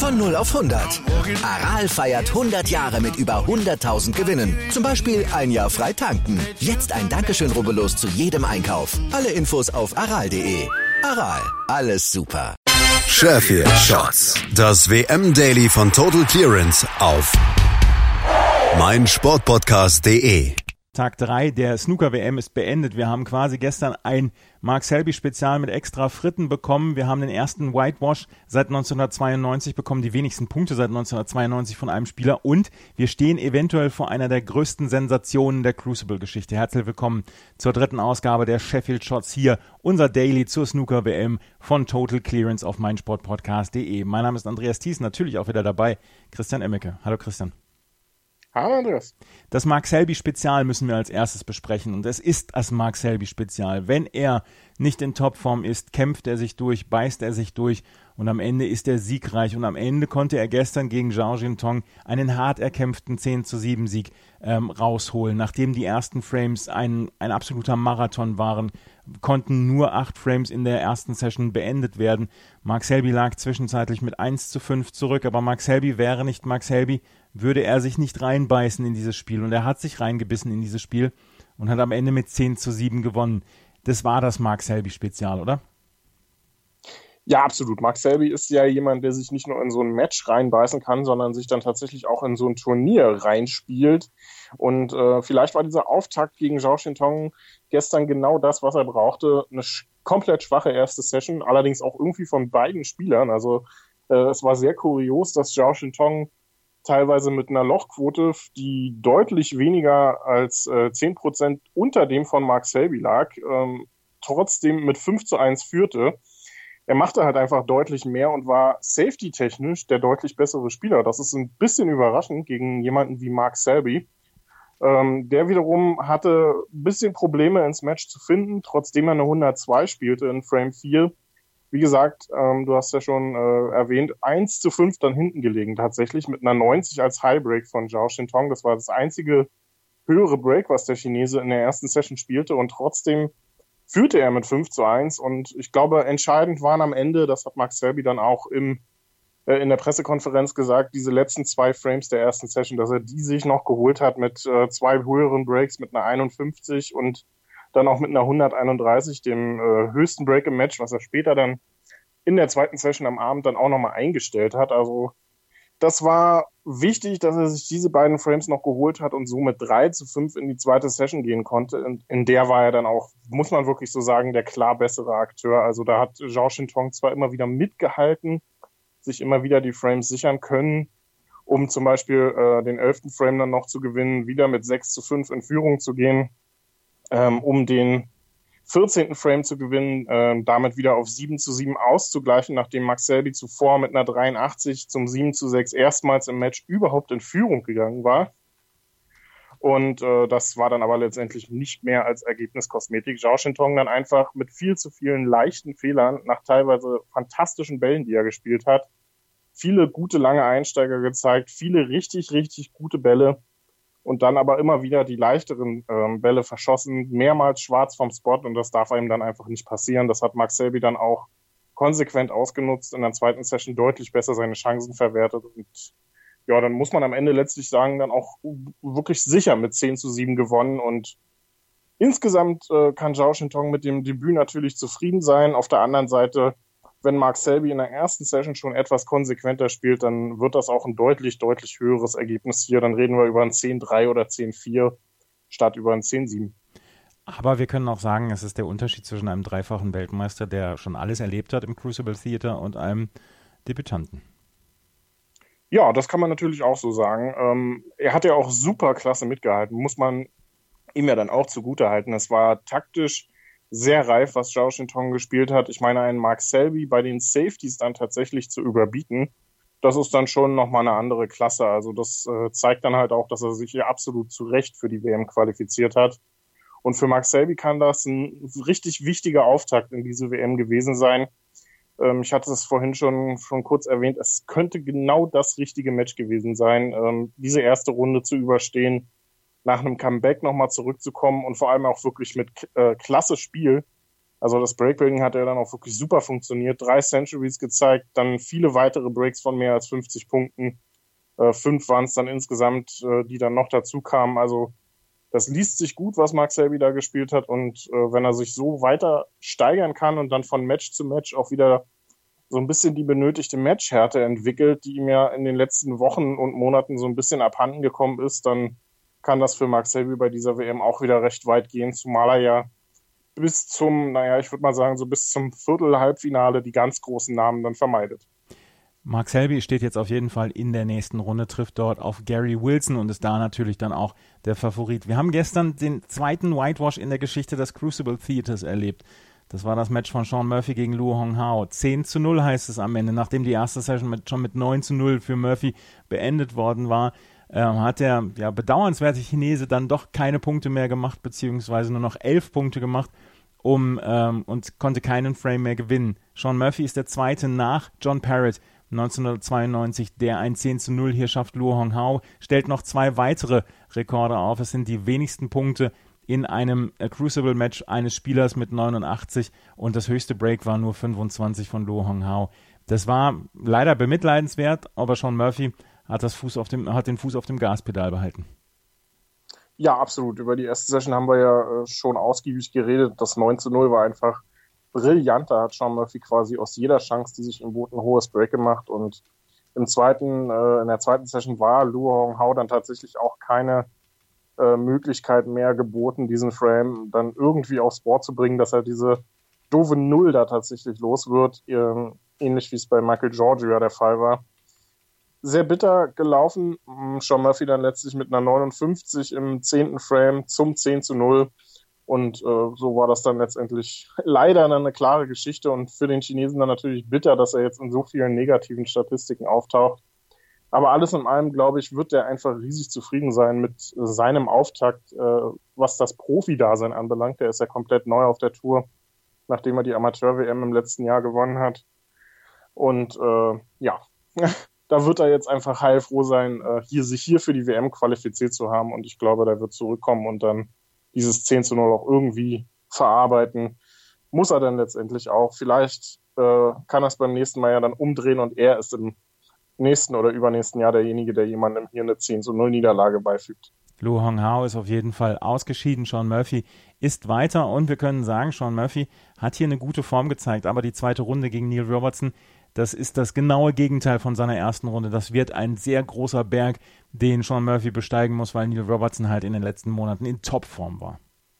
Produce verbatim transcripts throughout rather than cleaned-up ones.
Von null auf hundert. Aral feiert hundert Jahre mit über hunderttausend Gewinnen. Zum Beispiel ein Jahr frei tanken. Jetzt ein Dankeschön, rubbellos zu jedem Einkauf. Alle Infos auf aral punkt de. Aral, alles super. Sheffield Shots. Das W M-Daily von Total Clearance auf meinsportpodcast punkt de. Tag drei der Snooker-W M ist beendet. Wir haben quasi gestern ein Mark Selby-Spezial mit extra Fritten bekommen. Wir haben den ersten Whitewash seit neunzehnhundertzweiundneunzig bekommen, die wenigsten Punkte seit neunzehnhundertzweiundneunzig von einem Spieler. Und wir stehen eventuell vor einer der größten Sensationen der Crucible-Geschichte. Herzlich willkommen zur dritten Ausgabe der Sheffield Shots hier. Unser Daily zur Snooker-W M von Total Clearance auf meinsportpodcast punkt de. Mein Name ist Andreas Thies, natürlich auch wieder dabei Christian Emmeke. Hallo Christian. Hallo Andreas. Das Mark Selby-Spezial müssen wir als erstes besprechen und es ist das Mark Selby-Spezial. Wenn er nicht in Topform ist, kämpft er sich durch, beißt er sich durch und am Ende ist er siegreich und am Ende konnte er gestern gegen Zhao Jintong einen hart erkämpften zehn zu sieben Sieg ähm, rausholen. Nachdem die ersten Frames ein, ein absoluter Marathon waren, konnten nur acht Frames in der ersten Session beendet werden. Mark Selby lag zwischenzeitlich mit eins zu fünf zurück, aber Mark Selby wäre nicht Mark Selby, würde er sich nicht reinbeißen in dieses Spiel. Und er hat sich reingebissen in dieses Spiel und hat am Ende mit zehn zu sieben gewonnen. Das war das Mark Selby-Spezial, oder? Ja, absolut. Mark Selby ist ja jemand, der sich nicht nur in so ein Match reinbeißen kann, sondern sich dann tatsächlich auch in so ein Turnier reinspielt. Und äh, vielleicht war dieser Auftakt gegen Zhao Jintong gestern genau das, was er brauchte. Eine sch- komplett schwache erste Session, allerdings auch irgendwie von beiden Spielern. Also äh, es war sehr kurios, dass Zhao Jintong teilweise mit einer Lochquote, die deutlich weniger als äh, zehn Prozent unter dem von Mark Selby lag, ähm, trotzdem mit fünf zu eins führte. Er machte halt einfach deutlich mehr und war safety-technisch der deutlich bessere Spieler. Das ist ein bisschen überraschend gegen jemanden wie Mark Selby. Ähm, der wiederum hatte ein bisschen Probleme ins Match zu finden, trotzdem er eine hundertzwei spielte in Frame vier. Wie gesagt, ähm, du hast ja schon äh, erwähnt, eins zu fünf dann hinten gelegen tatsächlich mit einer neunzig als Highbreak von Zhao Jintong. Das war das einzige höhere Break, was der Chinese in der ersten Session spielte und trotzdem führte er mit fünf zu eins und ich glaube, entscheidend waren am Ende, das hat Mark Selby dann auch im, äh, in der Pressekonferenz gesagt, diese letzten zwei Frames der ersten Session, dass er die sich noch geholt hat mit äh, zwei höheren Breaks, mit einer einundfünfzig und dann auch mit einer hunderteinunddreißig, dem äh, höchsten Break im Match, was er später dann in der zweiten Session am Abend dann auch nochmal eingestellt hat. Also das war wichtig, dass er sich diese beiden Frames noch geholt hat und so mit drei zu fünf in die zweite Session gehen konnte. In, in der war er dann auch, muss man wirklich so sagen, der klar bessere Akteur. Also da hat Zhao Jintong zwar immer wieder mitgehalten, sich immer wieder die Frames sichern können, um zum Beispiel äh, den elften Frame dann noch zu gewinnen, wieder mit sechs zu fünf in Führung zu gehen, ähm, um den vierzehnten Frame zu gewinnen, äh, damit wieder auf sieben zu sieben auszugleichen, nachdem Mark Selby zuvor mit einer dreiundachtzig zum sieben zu sechs erstmals im Match überhaupt in Führung gegangen war. Und äh, das war dann aber letztendlich nicht mehr als Ergebniskosmetik. Zhao Jintong dann einfach mit viel zu vielen leichten Fehlern nach teilweise fantastischen Bällen, die er gespielt hat, viele gute lange Einsteiger gezeigt, viele richtig, richtig gute Bälle. Und dann aber immer wieder die leichteren ähm, Bälle verschossen, mehrmals schwarz vom Spot und das darf einem dann einfach nicht passieren. Das hat Mark Selby dann auch konsequent ausgenutzt, in der zweiten Session deutlich besser seine Chancen verwertet und ja, dann muss man am Ende letztlich sagen, dann auch wirklich sicher mit zehn zu sieben gewonnen und insgesamt äh, kann Zhao Jintong mit dem Debüt natürlich zufrieden sein. Auf der anderen Seite, wenn Mark Selby in der ersten Session schon etwas konsequenter spielt, dann wird das auch ein deutlich, deutlich höheres Ergebnis hier. Dann reden wir über ein zehn drei oder zehn vier statt über ein zehn sieben. Aber wir können auch sagen, es ist der Unterschied zwischen einem dreifachen Weltmeister, der schon alles erlebt hat im Crucible Theater, und einem Debütanten. Ja, das kann man natürlich auch so sagen. Ähm, er hat ja auch super klasse mitgehalten, muss man ihm ja dann auch zugutehalten. Es war taktisch sehr reif, was Zhao Jintong gespielt hat. Ich meine, einen Mark Selby bei den Safeties dann tatsächlich zu überbieten, das ist dann schon nochmal eine andere Klasse. Also das äh, zeigt dann halt auch, dass er sich hier absolut zu Recht für die W M qualifiziert hat. Und für Mark Selby kann das ein richtig wichtiger Auftakt in diese W M gewesen sein. Ähm, ich hatte es vorhin schon, schon kurz erwähnt, es könnte genau das richtige Match gewesen sein, ähm, diese erste Runde zu überstehen, nach einem Comeback nochmal zurückzukommen und vor allem auch wirklich mit äh, klasse Spiel Also das Breakbuilding hat ja dann auch wirklich super funktioniert. Drei Centuries gezeigt, dann viele weitere Breaks von mehr als fünfzig Punkten. Äh, fünf waren es dann insgesamt, äh, die dann noch dazu kamen. Also das liest sich gut, was Mark Selby da gespielt hat. Und äh, wenn er sich so weiter steigern kann und dann von Match zu Match auch wieder so ein bisschen die benötigte Matchhärte entwickelt, die ihm ja in den letzten Wochen und Monaten so ein bisschen abhanden gekommen ist, dann kann das für Mark Selby bei dieser W M auch wieder recht weit gehen, zumal er ja bis zum, naja, ich würde mal sagen, so bis zum Viertel-Halbfinale die ganz großen Namen dann vermeidet. Mark Selby steht jetzt auf jeden Fall in der nächsten Runde, trifft dort auf Gary Wilson und ist da natürlich dann auch der Favorit. Wir haben gestern den zweiten Whitewash in der Geschichte des Crucible Theaters erlebt. Das war das Match von Sean Murphy gegen Luo Honghao. zehn zu null heißt es am Ende, nachdem die erste Session mit, schon mit neun zu null für Murphy beendet worden war. Ähm, hat der ja, bedauernswerte Chinese dann doch keine Punkte mehr gemacht, beziehungsweise nur noch elf Punkte gemacht um, ähm, und konnte keinen Frame mehr gewinnen. Sean Murphy ist der zweite nach John Parrott neunzehnhundertzweiundneunzig, der ein zehn zu null hier schafft. Luo Honghao stellt noch zwei weitere Rekorde auf. Es sind die wenigsten Punkte in einem äh, Crucible-Match eines Spielers mit neunundachtzig und das höchste Break war nur fünfundzwanzig von Luo Honghao. Das war leider bemitleidenswert, aber Sean Murphy hat, das Fuß auf dem, hat den Fuß auf dem Gaspedal behalten. Ja, absolut. Über die erste Session haben wir ja äh, schon ausgiebig geredet. Das neun zu null war einfach brillant. Da hat Sean Murphy quasi aus jeder Chance, die sich ihm bot, ein hohes Break gemacht. Und im zweiten, äh, in der zweiten Session war Luo Honghao dann tatsächlich auch keine äh, Möglichkeit mehr geboten, diesen Frame dann irgendwie aufs Board zu bringen, dass er diese doofe Null da tatsächlich los wird. Äh, ähnlich wie es bei Michael Giorgio ja der Fall war. Sehr bitter gelaufen. Sean Murphy dann letztlich mit einer neunundfünfzig im zehnten Frame zum zehn zu null. Und äh, so war das dann letztendlich leider eine klare Geschichte und für den Chinesen dann natürlich bitter, dass er jetzt in so vielen negativen Statistiken auftaucht. Aber alles in allem, glaube ich, wird er einfach riesig zufrieden sein mit seinem Auftakt, äh, was das Profi-Dasein anbelangt. Der ist ja komplett neu auf der Tour, nachdem er die Amateur-W M im letzten Jahr gewonnen hat. Und äh, ja, da wird er jetzt einfach heilfroh sein, äh, hier sich hier für die W M qualifiziert zu haben. Und ich glaube, der wird zurückkommen und dann dieses zehn zu null auch irgendwie verarbeiten. Muss er dann letztendlich auch. Vielleicht äh, kann er es beim nächsten Mal ja dann umdrehen und er ist im nächsten oder übernächsten Jahr derjenige, der jemandem hier eine zehn zu null Niederlage beifügt. Luo Honghao ist auf jeden Fall ausgeschieden. Sean Murphy ist weiter und wir können sagen, Sean Murphy hat hier eine gute Form gezeigt, aber die zweite Runde gegen Neil Robertson, das ist das genaue Gegenteil von seiner ersten Runde. Das wird ein sehr großer Berg, den Sean Murphy besteigen muss, weil Neil Robertson halt in den letzten Monaten in Topform war.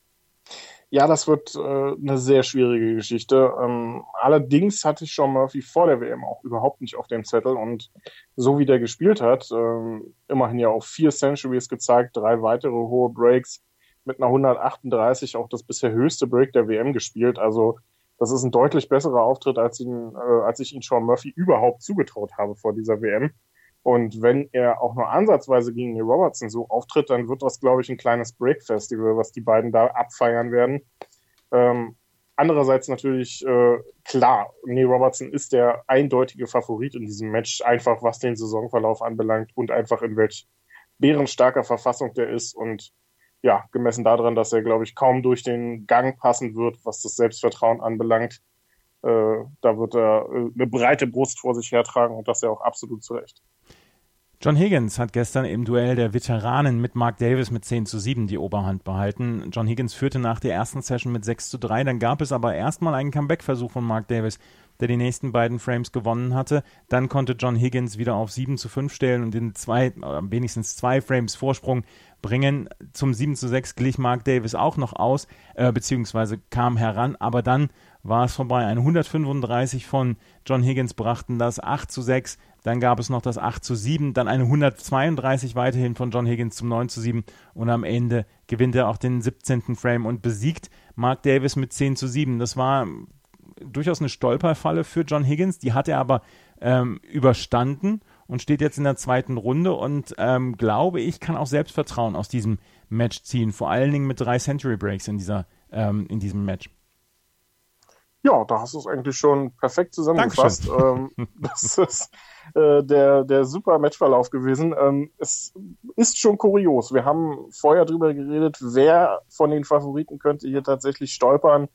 Ja, das wird äh, eine sehr schwierige Geschichte. Ähm, allerdings hatte ich Sean Murphy vor der W M auch überhaupt nicht auf dem Zettel und so wie der gespielt hat, äh, immerhin ja auch vier Centuries gezeigt, drei weitere hohe Breaks mit einer hundertachtunddreißig, auch das bisher höchste Break der W M gespielt. Also das ist ein deutlich besserer Auftritt, als, ihn, äh, als ich ihn Sean Murphy überhaupt zugetraut habe vor dieser W M. Und wenn er auch nur ansatzweise gegen Neil Robertson so auftritt, dann wird das, glaube ich, ein kleines Break-Festival, was die beiden da abfeiern werden. Ähm, andererseits natürlich, äh, klar, Neil Robertson ist der eindeutige Favorit in diesem Match, einfach was den Saisonverlauf anbelangt und einfach in welch bärenstarker Verfassung der ist. Und ja, gemessen daran, dass er, glaube ich, kaum durch den Gang passen wird, was das Selbstvertrauen anbelangt, äh, da wird er äh, eine breite Brust vor sich hertragen und das ja auch absolut zu Recht. John Higgins hat gestern im Duell der Veteranen mit Mark Davis mit zehn zu sieben die Oberhand behalten. John Higgins führte nach der ersten Session mit sechs zu drei. Dann gab es aber erstmal einen Comeback-Versuch von Mark Davis, der die nächsten beiden Frames gewonnen hatte. Dann konnte John Higgins wieder auf sieben zu fünf stellen und in zwei, äh, wenigstens zwei Frames Vorsprung bringen. Zum sieben zu sechs glich Mark Davis auch noch aus, äh, beziehungsweise kam heran, aber dann war es vorbei. Ein hundertfünfunddreißig von John Higgins brachten das, acht zu sechs, dann gab es noch das acht zu sieben, dann eine hundertzweiunddreißig weiterhin von John Higgins zum neun zu sieben und am Ende gewinnt er auch den siebzehnten Frame und besiegt Mark Davis mit zehn zu sieben. Das war durchaus eine Stolperfalle für John Higgins, die hat er aber ähm, überstanden und steht jetzt in der zweiten Runde und ähm, glaube ich, kann auch Selbstvertrauen aus diesem Match ziehen, vor allen Dingen mit drei Century Breaks in, dieser, ähm, in diesem Match. Ja, da hast du es eigentlich schon perfekt zusammengefasst. Ähm, das ist äh, der, der super Matchverlauf gewesen. Ähm, es ist schon kurios. Wir haben vorher drüber geredet, wer von den Favoriten könnte hier tatsächlich stolpern.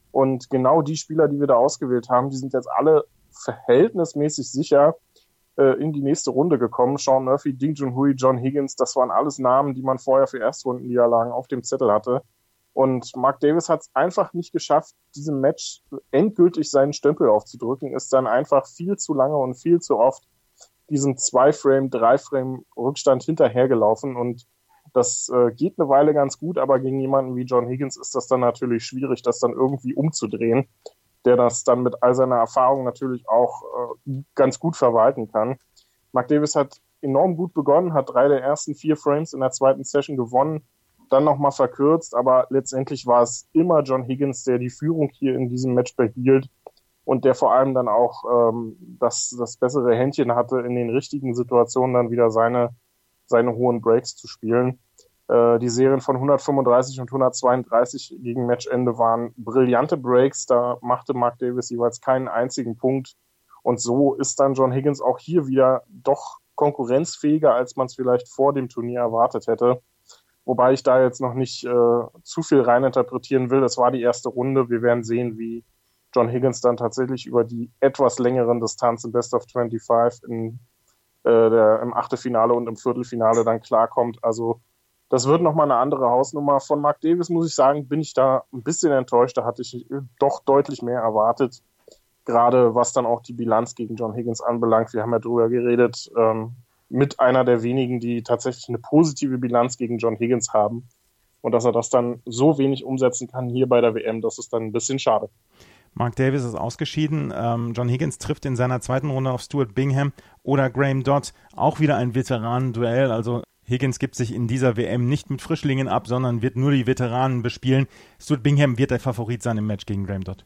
Und genau die Spieler, die wir da ausgewählt haben, die sind jetzt alle verhältnismäßig sicher äh, in die nächste Runde gekommen. Sean Murphy, Ding Junhui, John Higgins, das waren alles Namen, die man vorher für Erstrundenniederlagen auf dem Zettel hatte. Und Mark Davis hat es einfach nicht geschafft, diesem Match endgültig seinen Stempel aufzudrücken, ist dann einfach viel zu lange und viel zu oft diesem Zwei-Frame-, Drei-Frame-Rückstand hinterhergelaufen. Und das äh, geht eine Weile ganz gut, aber gegen jemanden wie John Higgins ist das dann natürlich schwierig, das dann irgendwie umzudrehen, der das dann mit all seiner Erfahrung natürlich auch äh, ganz gut verwalten kann. Mark Davis hat enorm gut begonnen, hat drei der ersten vier Frames in der zweiten Session gewonnen, dann nochmal verkürzt, aber letztendlich war es immer John Higgins, der die Führung hier in diesem Match behielt und der vor allem dann auch ähm, das, das bessere Händchen hatte, in den richtigen Situationen dann wieder seine, seine hohen Breaks zu spielen. Äh, die Serien von hundertfünfunddreißig und hundertzweiunddreißig gegen Matchende waren brillante Breaks, da machte Mark Davis jeweils keinen einzigen Punkt und so ist dann John Higgins auch hier wieder doch konkurrenzfähiger, als man es vielleicht vor dem Turnier erwartet hätte. Wobei ich da jetzt noch nicht äh, zu viel reininterpretieren will. Das war die erste Runde. Wir werden sehen, wie John Higgins dann tatsächlich über die etwas längeren Distanz im Best of fünfundzwanzig in, äh, der, im Achtelfinale und im Viertelfinale dann klarkommt. Also das wird nochmal eine andere Hausnummer. Von Mark Davis, muss ich sagen, bin ich da ein bisschen enttäuscht. Da hatte ich doch deutlich mehr erwartet. Gerade was dann auch die Bilanz gegen John Higgins anbelangt. Wir haben ja drüber geredet, ähm, mit einer der wenigen, die tatsächlich eine positive Bilanz gegen John Higgins haben. Und dass er das dann so wenig umsetzen kann hier bei der W M, das ist dann ein bisschen schade. Mark Davis ist ausgeschieden. Ähm, John Higgins trifft in seiner zweiten Runde auf Stuart Bingham oder Graham Dodd. Auch wieder ein Veteranenduell. Also Higgins gibt sich in dieser W M nicht mit Frischlingen ab, sondern wird nur die Veteranen bespielen. Stuart Bingham wird der Favorit sein im Match gegen Graham Dodd.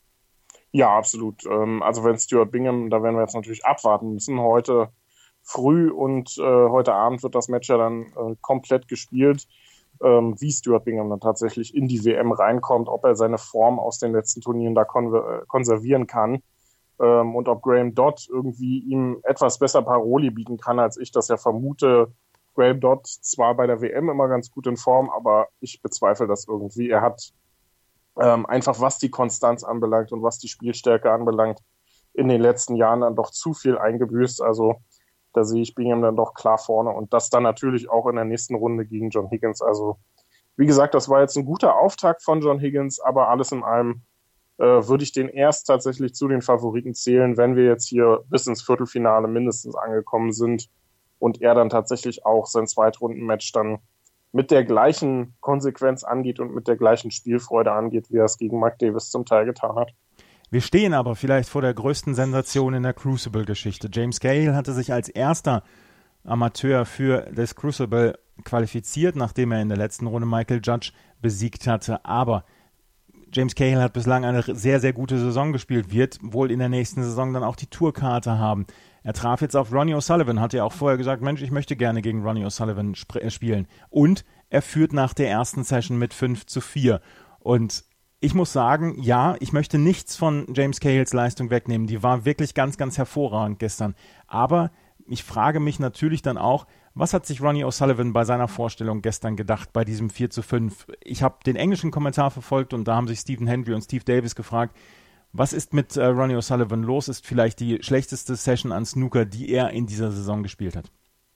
Ja, absolut. Ähm, also wenn Stuart Bingham, da werden wir jetzt natürlich abwarten müssen. Heute früh und äh, heute Abend wird das Match ja dann äh, komplett gespielt, ähm, wie Stuart Bingham dann tatsächlich in die W M reinkommt, ob er seine Form aus den letzten Turnieren da kon- äh, konservieren kann ähm, und ob Graham Dodd irgendwie ihm etwas besser Paroli bieten kann, als ich das ja vermute. Graham Dodd zwar bei der W M immer ganz gut in Form, aber ich bezweifle das irgendwie. Er hat ähm, einfach, was die Konstanz anbelangt und was die Spielstärke anbelangt, in den letzten Jahren dann doch zu viel eingebüßt. Also da sehe ich Bingham dann doch klar vorne und das dann natürlich auch in der nächsten Runde gegen John Higgins. Also wie gesagt, das war jetzt ein guter Auftakt von John Higgins, aber alles in allem äh, würde ich den erst tatsächlich zu den Favoriten zählen, wenn wir jetzt hier bis ins Viertelfinale mindestens angekommen sind und er dann tatsächlich auch sein Zweitrunden-Match dann mit der gleichen Konsequenz angeht und mit der gleichen Spielfreude angeht, wie er es gegen Mark Davis zum Teil getan hat. Wir stehen aber vielleicht vor der größten Sensation in der Crucible-Geschichte. James Cahill hatte sich als erster Amateur für das Crucible qualifiziert, nachdem er in der letzten Runde Michael Judge besiegt hatte. Aber James Cahill hat bislang eine sehr, sehr gute Saison gespielt, wird wohl in der nächsten Saison dann auch die Tourkarte haben. Er traf jetzt auf Ronnie O'Sullivan, hat ja auch vorher gesagt, Mensch, ich möchte gerne gegen Ronnie O'Sullivan sp- spielen. Und er führt nach der ersten Session mit fünf zu vier. Und ich muss sagen, ja, ich möchte nichts von James Cahills Leistung wegnehmen. Die war wirklich ganz, ganz hervorragend gestern. Aber ich frage mich natürlich dann auch, was hat sich Ronnie O'Sullivan bei seiner Vorstellung gestern gedacht bei diesem vier zu fünf? Ich habe den englischen Kommentar verfolgt und da haben sich Stephen Hendry und Steve Davis gefragt, was ist mit äh, Ronnie O'Sullivan los? Ist vielleicht die schlechteste Session an Snooker, die er in dieser Saison gespielt hat?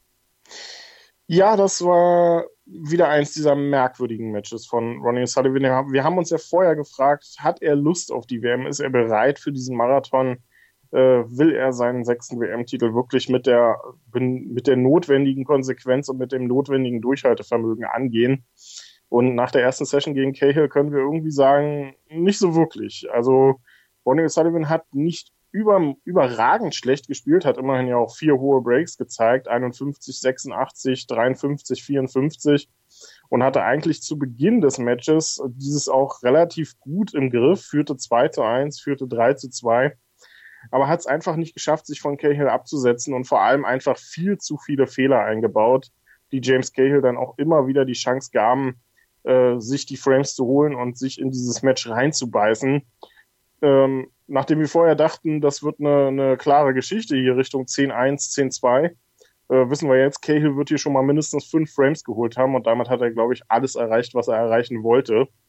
Ja, das war wieder eins dieser merkwürdigen Matches von Ronnie O'Sullivan. Wir haben uns ja vorher gefragt, hat er Lust auf die W M? Ist er bereit für diesen Marathon? Äh, will er seinen sechsten W M-Titel wirklich mit der, mit der notwendigen Konsequenz und mit dem notwendigen Durchhaltevermögen angehen? Und nach der ersten Session gegen Cahill können wir irgendwie sagen, nicht so wirklich. Also Ronnie O'Sullivan hat nicht über, überragend schlecht gespielt, hat immerhin ja auch vier hohe Breaks gezeigt, einundfünfzig, sechsundachtzig, dreiundfünfzig, vierundfünfzig und hatte eigentlich zu Beginn des Matches dieses auch relativ gut im Griff, führte zwei zu eins, führte drei zu zwei, aber hat es einfach nicht geschafft, sich von Cahill abzusetzen und vor allem einfach viel zu viele Fehler eingebaut, die James Cahill dann auch immer wieder die Chance gaben, äh, sich die Frames zu holen und sich in dieses Match reinzubeißen. Ähm, nachdem wir vorher dachten, das wird eine, eine klare Geschichte hier Richtung zehn eins, zehn zwei, äh, wissen wir jetzt, Cahill wird hier schon mal mindestens fünf Frames geholt haben und damit hat er, glaube ich, alles erreicht, was er erreichen wollte.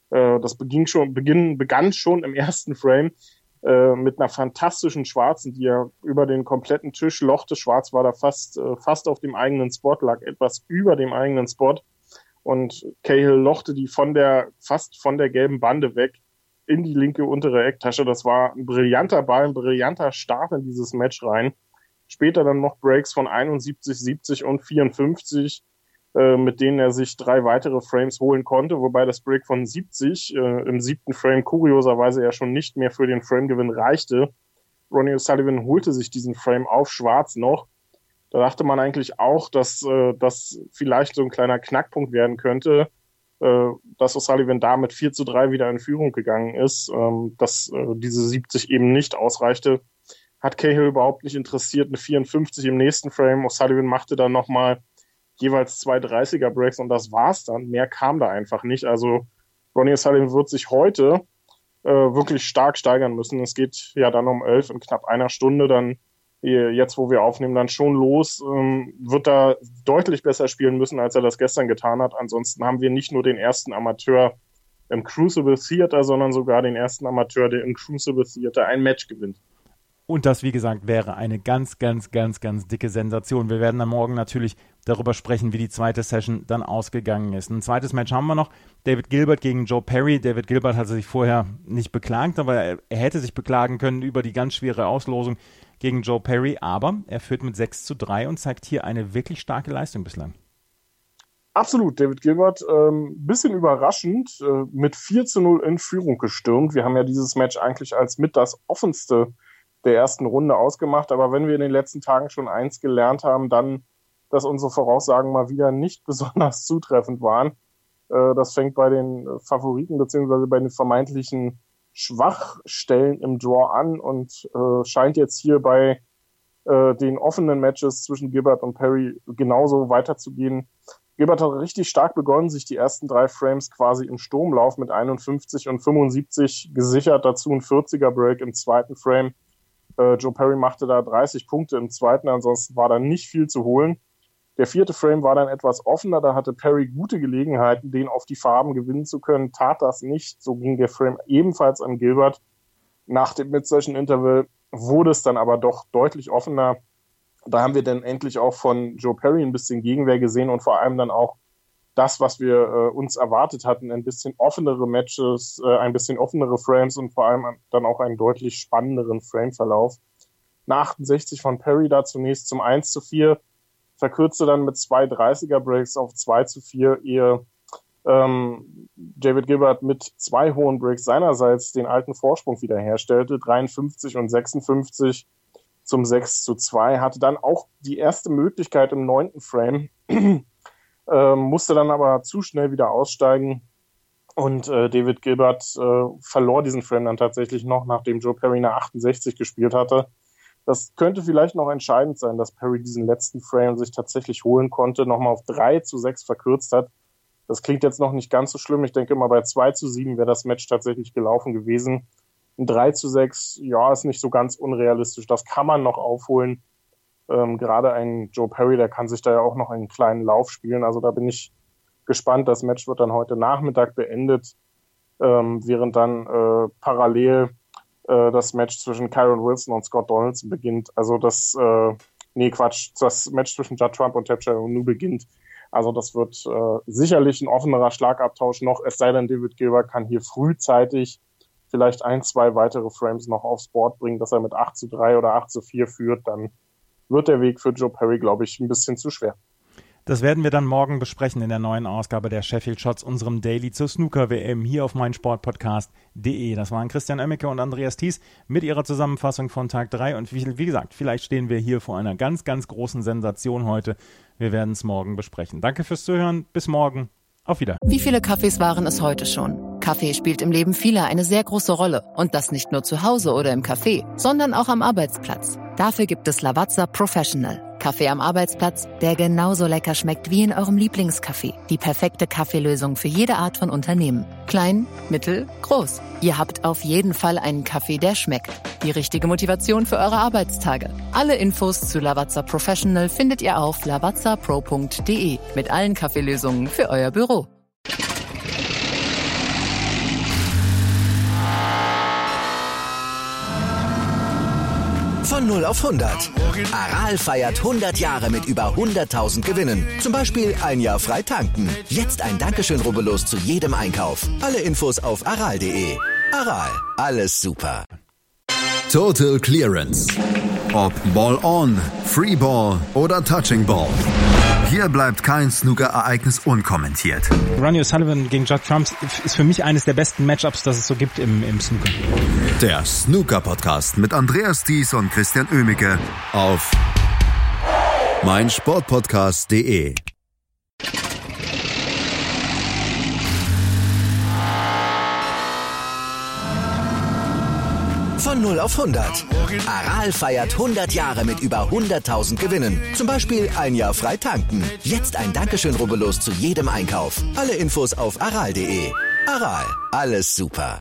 Äh, das beging schon, beginn, begann schon im ersten Frame äh, mit einer fantastischen Schwarzen, die ja über den kompletten Tisch lochte. Schwarz war da fast, äh, fast auf dem eigenen Spot, lag etwas über dem eigenen Spot. Und Cahill lochte die von der, fast von der gelben Bande weg in die linke untere Ecktasche. Das war ein brillanter Ball, ein brillanter Start in dieses Match rein. Später dann noch Breaks von einundsiebzig, siebzig und vierundfünfzig, äh, mit denen er sich drei weitere Frames holen konnte, wobei das Break von siebzig äh, im siebten Frame kurioserweise ja schon nicht mehr für den Framegewinn reichte. Ronnie O'Sullivan holte sich diesen Frame auf Schwarz noch. Da dachte man eigentlich auch, dass äh, das vielleicht so ein kleiner Knackpunkt werden könnte, dass O'Sullivan da mit vier zu drei wieder in Führung gegangen ist, dass diese siebzig eben nicht ausreichte, hat Cahill überhaupt nicht interessiert. Eine vierundfünfzig im nächsten Frame. O'Sullivan machte dann nochmal jeweils zwei dreißiger Breaks und das war's dann. Mehr kam da einfach nicht. Also Ronnie O'Sullivan wird sich heute äh, wirklich stark steigern müssen. Es geht ja dann um elf in knapp einer Stunde dann, jetzt wo wir aufnehmen, dann schon los, ähm, wird er deutlich besser spielen müssen, als er das gestern getan hat. Ansonsten haben wir nicht nur den ersten Amateur im Crucible Theater, sondern sogar den ersten Amateur, der im Crucible Theater ein Match gewinnt. Und das, wie gesagt, wäre eine ganz, ganz, ganz, ganz dicke Sensation. Wir werden dann morgen natürlich darüber sprechen, wie die zweite Session dann ausgegangen ist. Ein zweites Match haben wir noch. David Gilbert gegen Joe Perry. David Gilbert hatte sich vorher nicht beklagt, aber er, er hätte sich beklagen können über die ganz schwere Auslosung gegen Joe Perry. Aber er führt mit sechs zu drei und zeigt hier eine wirklich starke Leistung bislang. Absolut, David Gilbert, ähm, bisschen überraschend, äh, mit vier zu null in Führung gestürmt. Wir haben ja dieses Match eigentlich als mit das offenste der ersten Runde ausgemacht, aber wenn wir in den letzten Tagen schon eins gelernt haben, dann, dass unsere Voraussagen mal wieder nicht besonders zutreffend waren. Äh, das fängt bei den Favoriten beziehungsweise bei den vermeintlichen Schwachstellen im Draw an und äh, scheint jetzt hier bei äh, den offenen Matches zwischen Gilbert und Perry genauso weiterzugehen. Gilbert hat richtig stark begonnen, sich die ersten drei Frames quasi im Sturmlauf mit einundfünfzig und fünfundsiebzig gesichert, dazu ein vierziger Break im zweiten Frame. Äh, Joe Perry machte da dreißig Punkte im zweiten, ansonsten war da nicht viel zu holen. Der vierte Frame war dann etwas offener, da hatte Perry gute Gelegenheiten, den auf die Farben gewinnen zu können, tat das nicht, so ging der Frame ebenfalls an Gilbert. Nach dem Mid-Session-Interval wurde es dann aber doch deutlich offener. Da haben wir dann endlich auch von Joe Perry ein bisschen Gegenwehr gesehen und vor allem dann auch das, was wir äh, uns erwartet hatten, ein bisschen offenere Matches, äh, ein bisschen offenere Frames und vor allem dann auch einen deutlich spannenderen Frameverlauf. Nach achtundsechzig von Perry da zunächst zum eins zu vier, verkürzte dann mit zwei dreißiger Breaks auf zwei zu vier, ehe ähm, David Gilbert mit zwei hohen Breaks seinerseits den alten Vorsprung wiederherstellte, dreiundfünfzig und sechsundfünfzig zum sechs zu zwei, hatte dann auch die erste Möglichkeit im neunten Frame, äh, musste dann aber zu schnell wieder aussteigen und äh, David Gilbert äh, verlor diesen Frame dann tatsächlich noch, nachdem Joe Perry eine achtundsechzig gespielt hatte. Das könnte vielleicht noch entscheidend sein, dass Perry diesen letzten Frame sich tatsächlich holen konnte, nochmal auf drei zu sechs verkürzt hat. Das klingt jetzt noch nicht ganz so schlimm. Ich denke mal, bei zwei zu sieben wäre das Match tatsächlich gelaufen gewesen. Ein drei zu sechs, ja, ist nicht so ganz unrealistisch. Das kann man noch aufholen. Ähm, gerade ein Joe Perry, der kann sich da ja auch noch einen kleinen Lauf spielen. Also da bin ich gespannt. Das Match wird dann heute Nachmittag beendet, ähm, während dann äh, parallel äh, das Match zwischen Kyron Wilson und Scott Donaldson beginnt. Also das, äh, nee, Quatsch, das Match zwischen Judd Trump und Tapshire Onu beginnt. Also das wird äh, sicherlich ein offenerer Schlagabtausch noch, es sei denn, David Gilbert kann hier frühzeitig vielleicht ein, zwei weitere Frames noch aufs Board bringen, dass er mit acht zu drei oder acht zu vier führt, dann wird der Weg für Joe Perry, glaube ich, ein bisschen zu schwer. Das werden wir dann morgen besprechen in der neuen Ausgabe der Sheffield Shots, unserem Daily zur Snooker-W M hier auf meinsportpodcast punkt de. Das waren Christian Oemmeke und Andreas Thies mit ihrer Zusammenfassung von Tag drei. Und wie, wie gesagt, vielleicht stehen wir hier vor einer ganz, ganz großen Sensation heute. Wir werden es morgen besprechen. Danke fürs Zuhören. Bis morgen. Auf Wiedersehen. Wie viele Kaffees waren es heute schon? Kaffee spielt im Leben vieler eine sehr große Rolle. Und das nicht nur zu Hause oder im Café, sondern auch am Arbeitsplatz. Dafür gibt es Lavazza Professional. Kaffee am Arbeitsplatz, der genauso lecker schmeckt wie in eurem Lieblingscafé. Die perfekte Kaffeelösung für jede Art von Unternehmen. Klein, mittel, groß. Ihr habt auf jeden Fall einen Kaffee, der schmeckt. Die richtige Motivation für eure Arbeitstage. Alle Infos zu Lavazza Professional findet ihr auf lavazza pro punkt de mit allen Kaffeelösungen für euer Büro. Von null auf hundert. Aral feiert hundert Jahre mit über hunderttausend Gewinnen. Zum Beispiel ein Jahr frei tanken. Jetzt ein Dankeschön, rubbellos zu jedem Einkauf. Alle Infos auf aral punkt de. Aral, alles super. Total Clearance. Ob Ball on, Free Ball oder Touching Ball. Hier bleibt kein Snooker-Ereignis unkommentiert. Ronnie O'Sullivan gegen Judd Trump ist für mich eines der besten Matchups, das es so gibt im, im Snooker. Der Snooker-Podcast mit Andreas Thies und Christian Oemicke auf meinsportpodcast punkt de. Von null auf hundert. Aral feiert hundert Jahre mit über hunderttausend Gewinnen. Zum Beispiel ein Jahr frei tanken. Jetzt ein Dankeschön, rubbellos zu jedem Einkauf. Alle Infos auf aral punkt de. Aral, alles super.